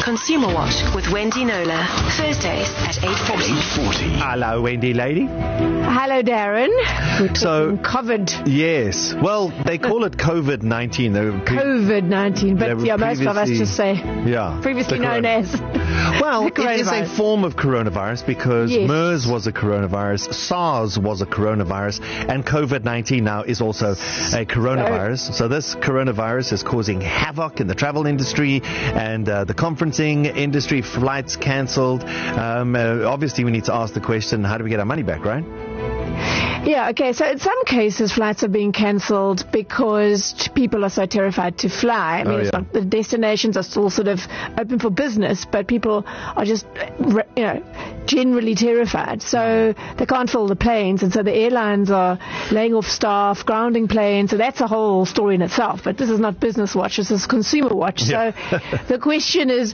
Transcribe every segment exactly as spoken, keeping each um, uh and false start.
Consumer Watch with Wendy Nola. Thursdays at eight forty. eight forty. Hello, Wendy lady. Hello, Darren. We're So- COVID. Yes. Well, they call it COVID nineteen. They were pre- COVID nineteen, they but were yeah, most of us previously- just say Yeah. previously the known corona- as. Well, the it is a coronavirus. form of coronavirus because Yes. MERS was a coronavirus, SARS was a coronavirus, and COVID nineteen now is also a coronavirus. So this coronavirus is causing havoc in the travel industry and uh, the conferencing industry, flights cancelled. Um, uh, obviously, we need to ask the question, how do we get our money back, right? Yeah, okay. So in some cases, flights are being cancelled because t- people are so terrified to fly. I mean, Oh, it's yeah. not, the destinations are still sort of open for business, but people are just, re- you know, generally terrified. So they can't fill the planes, and so the airlines are laying off staff, grounding planes. So that's a whole story in itself. But this is not Business Watch. This is Consumer Watch. Yeah. So the question is,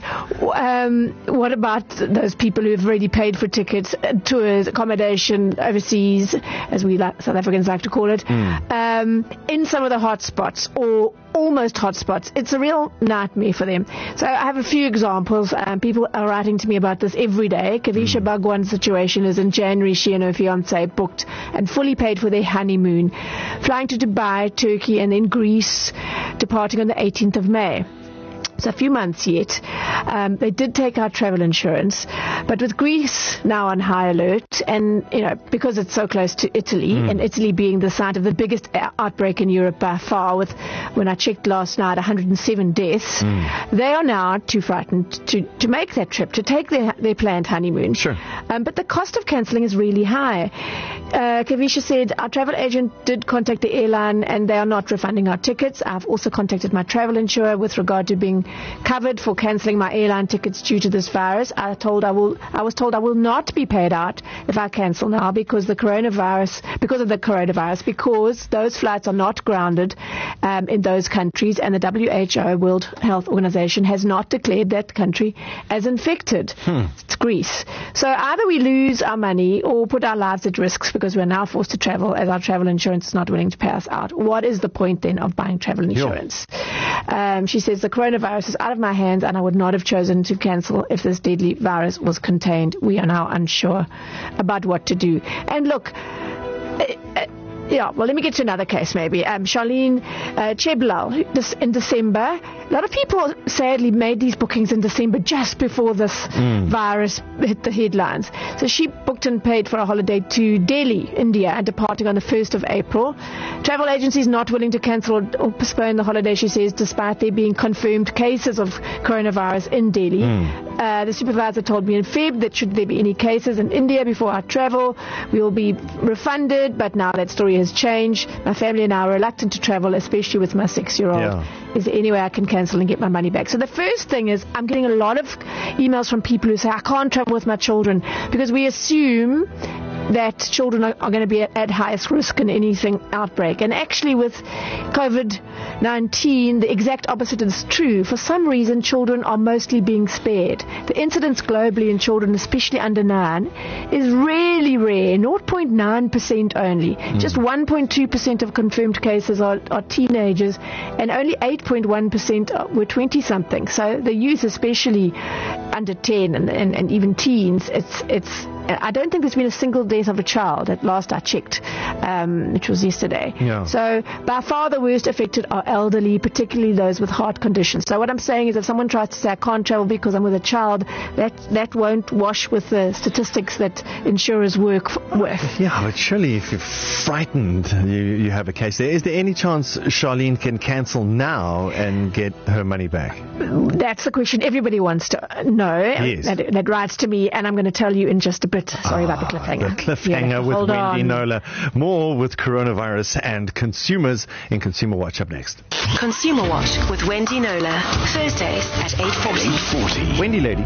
um, what about those people who have already paid for tickets, uh, tours, accommodation overseas, as we like, South Africans like to call it, Mm. um, in some of the hotspots or almost hotspots? It's a real nightmare for them. So I have a few examples. Um, people are writing to me about this every day. Kavisha Mm. Bhagwan's situation is in January. She and her fiance booked and fully paid for their honeymoon, flying to Dubai, Turkey, and then Greece, departing on the eighteenth of May. So a few months yet. Um, they did take out travel insurance, but with Greece now on high alert, and you know because it's so close to Italy, Mm. and Italy being the site of the biggest o- outbreak in Europe by far, with when I checked last night, one hundred seven deaths. Mm. They are now too frightened to to make that trip, to take their their planned honeymoon. Sure. Um, but the cost of cancelling is really high. Uh, Kavisha said our travel agent did contact the airline, and they are not refunding our tickets. I've also contacted my travel insurer with regard to being covered for cancelling my airline tickets due to this virus. I told I will. I was told I will not be paid out if I cancel now because the coronavirus, because of the coronavirus, because those flights are not grounded um, in those countries, and the W H O, World Health Organization, has not declared that country as infected. Hmm. It's Greece. So either we lose our money or put our lives at risk because we're now forced to travel as our travel insurance is not willing to pay us out. What is the point then of buying travel insurance? Um, she says the coronavirus is out of my hands, and I would not have chosen to cancel if this deadly virus was contained. We are now unsure about what to do. And look, uh, uh, yeah, well, let me get to another case maybe. Um, Charlene uh, Cheblal, this, in December. A lot of people sadly made these bookings in December just before this Mm. virus hit the headlines. So she booked and paid for a holiday to Delhi, India, and departing on the first of April. Travel agencies not willing to cancel or, or postpone the holiday, she says, despite there being confirmed cases of coronavirus in Delhi. Mm. Uh, the supervisor told me in Feb that should there be any cases in India before our travel, we will be refunded, but now that story has changed. My family and I are reluctant to travel, especially with my six-year-old. Yeah. Is there any way I can cancel and get my money back? So the first thing is I'm getting a lot of emails from people who say, I can't travel with my children, because we assume that children are, are going to be at, at highest risk in anything outbreak. And actually with COVID nineteen, the exact opposite is true. For some reason, children are mostly being spared. The incidence globally in children, especially under nine, is really rare, zero point nine percent only. Mm. Just one point two percent of confirmed cases are, are teenagers, and only eight point one percent were twenty-something. So the youth, especially under ten and, and, and even teens, it's it's. I don't think there's been a single death of a child at last I checked, um, which was yesterday. Yeah. So by far the worst affected are elderly, particularly those with heart conditions. So what I'm saying is if someone tries to say I can't travel because I'm with a child, that, that won't wash with the statistics that insurers work f- with. Yeah, but surely if you're frightened, you, you have a case there. Is there any chance Charlene can cancel now and get her money back? That's the question everybody wants to know. Yes. That, that writes to me, and I'm going to tell you in just a bit. Sorry about the cliffhanger. The cliffhanger Yeah, with hold Wendy on. Nola. More with coronavirus and consumers in Consumer Watch up next. Consumer Watch with Wendy Nola. Thursdays at eight forty. eight forty. Wendy lady.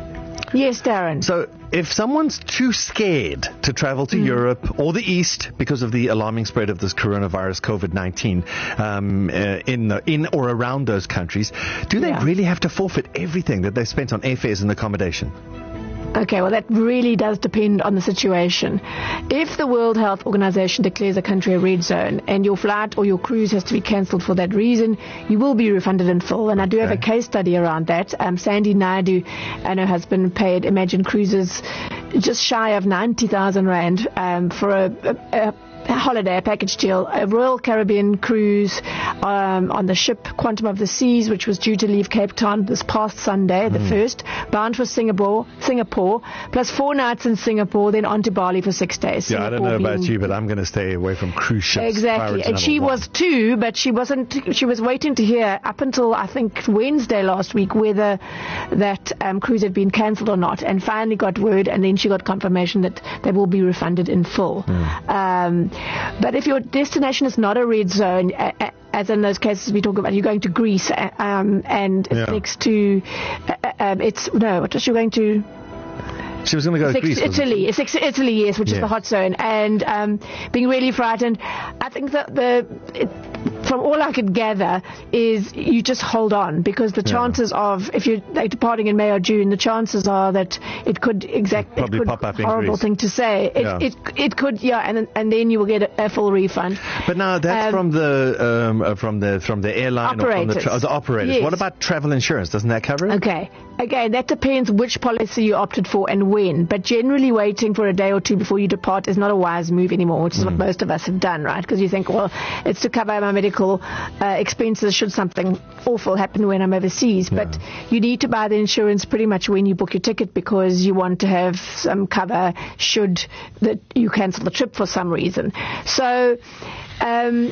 Yes, Darren. So if someone's too scared to travel to Mm. Europe or the East because of the alarming spread of this coronavirus, COVID nineteen, um, uh, in the, in or around those countries, do they Yeah. really have to forfeit everything that they spent on airfares and accommodation? Okay, well, that really does depend on the situation. If the World Health Organization declares a country a red zone and your flight or your cruise has to be cancelled for that reason, you will be refunded in full. And I do have a case study around that. Um, Sandy Naidu and her husband paid Imagine Cruises just shy of ninety thousand rand um, for a, a, a A holiday, a package deal, a Royal Caribbean cruise um, on the ship Quantum of the Seas, which was due to leave Cape Town this past Sunday, the mm. first, bound for Singapore, Singapore, plus four nights in Singapore, then on to Bali for six days. Yeah, Singapore I don't know about being, you, but I'm going to stay away from cruise ships. Exactly, and she one. was too, but she wasn't. She was waiting to hear up until I think Wednesday last week whether that um, cruise had been cancelled or not, and finally got word, and then she got confirmation that they will be refunded in full. Mm. Um, But if your destination is not a red zone, uh, as in those cases we talk about, you're going to Greece, uh, um, and it's yeah. next to, uh, um, it's, no, what was you going to? She was going to go to Greece. Italy. It's Italy, yes, which yeah. is the hot zone. And um, being really frightened. I think that the, it, from all I could gather, is you just hold on, because the chances yeah. of, if you're like, departing in May or June, the chances are that it could exactly probably it could, pop up in horrible Greece. thing to say. It yeah. it, it could, yeah, and and then you will get a, a full refund. But now that's um, from the um, uh, from the from the airline operators. or from the, tra- the operators. Yes. What about travel insurance? Doesn't that cover it? Okay. Again, that depends which policy you opted for and when. But generally, waiting for a day or two before you depart is not a wise move anymore, which is mm. what most of us have done, right? Because you think, well, it's to cover my medical uh, expenses should something awful happen when I'm overseas. Yeah. But you need to buy the insurance pretty much when you book your ticket, because you want to have some cover should that you cancel the trip for some reason. So, um,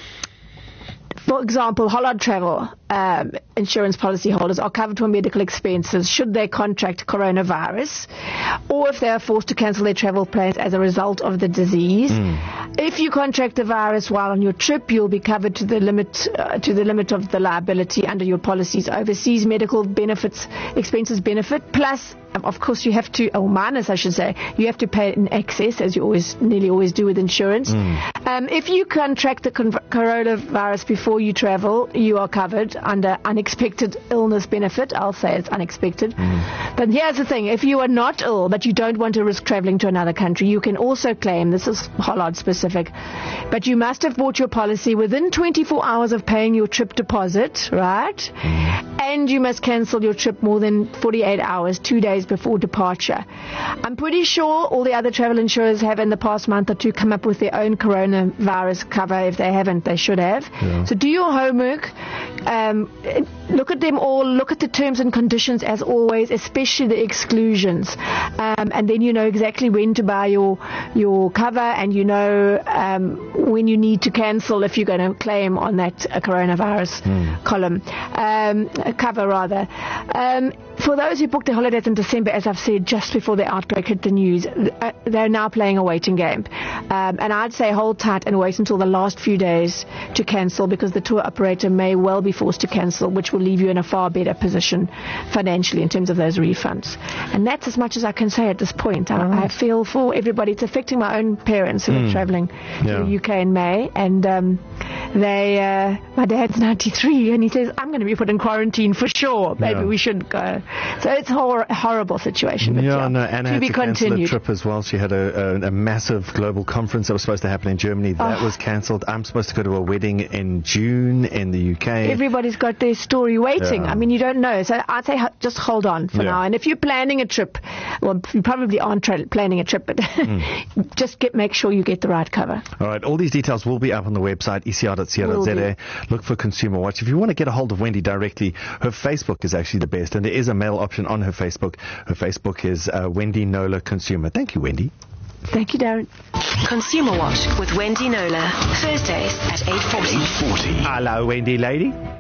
for example, Hollard Travel um, insurance policy holders are covered for medical expenses should they contract coronavirus, or if they are forced to cancel their travel plans as a result of the disease. Mm. If you contract the virus while on your trip, you'll be covered to the limit uh, to the limit of the liability under your policy's overseas medical benefits expenses benefit. Plus, of course, you have to, or minus, I should say, you have to pay in excess, as you always nearly always do with insurance. Mm. Um, if you contract the con- coronavirus before you travel, you are covered under unexpected illness benefit. I'll say it's unexpected. Mm. But here's the thing. If you are not ill, but you don't want to risk traveling to another country, you can also claim, this is Hollard specific, but you must have bought your policy within twenty-four hours of paying your trip deposit, right? Mm. And you must cancel your trip more than forty-eight hours, two days before departure. I'm pretty sure all the other travel insurers have in the past month or two come up with their own coronavirus cover. If they haven't, they should have. Yeah. So do your homework. Um, look at them all. Look at the terms and conditions as always, especially the exclusions. Um, and then you know exactly when to buy your your cover, and you know um, when you need to cancel if you're going to claim on that uh, coronavirus mm. column. Um, cover, rather. Um, for those who booked their holidays in December, as I've said, just before the outbreak hit the news, uh, they're now playing a waiting game. Um, and I'd say hold tight and wait until the last few days to cancel, because the tour operator may well be forced to cancel, which will leave you in a far better position financially in terms of those refunds. And that's as much as I can say at this point. I, mm. I feel for everybody. It's affecting my own parents who mm. are travelling yeah. to the U K in May, and um, they, uh, my dad's ninety-three, and he says, I'm going to be put in quarantine for sure. Maybe yeah. we shouldn't go. So it's a hor- horrible situation. But yeah, yeah, no, Anna to had be to cancel continued. a trip as well. She had a, a, a massive global conference that was supposed to happen in Germany. That oh. was cancelled. I'm supposed to go to a wedding in June in the U K. Everybody's got their story waiting. Yeah. I mean, you don't know. So I'd say just hold on for yeah. now. And if you're planning a trip, well, you probably aren't tra- planning a trip, but mm. just get make sure you get the right cover. All right. All these details will be up on the website, e c r dot co dot z a. Look for Consumer Watch. If you want to get a hold of Wendy directly, her Facebook is actually the best, and there is a mail option on her Facebook. Her Facebook is uh, Wendy Knowler Consumer. Thank you, Wendy. Thank you, Darren. Consumer Watch with Wendy Knowler. Thursdays at eight forty. Hello, Wendy lady.